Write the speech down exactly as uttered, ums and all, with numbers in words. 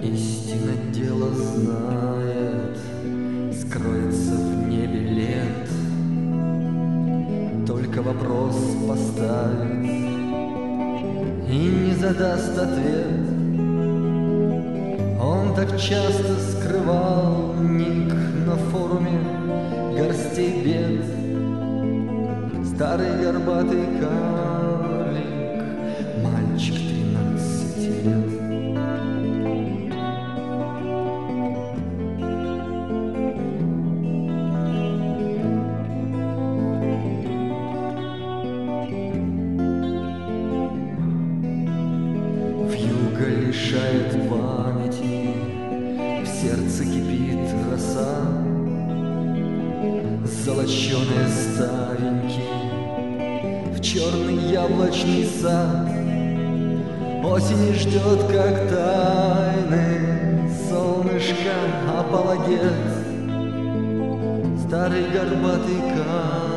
Истинно дело знает, скроется в небе лет. Только вопрос поставит и не задаст ответ. Он так часто скрывал ник на форуме горстей бед. Старый горбатый карлик, мальчик тринадцати лет. Вьюга лишает памяти, в сердце кипит роса. Золоченые ставеньки в черный яблочный сад. Осень ждет, как тайны солнышко апологет. Старый горбатый карлик,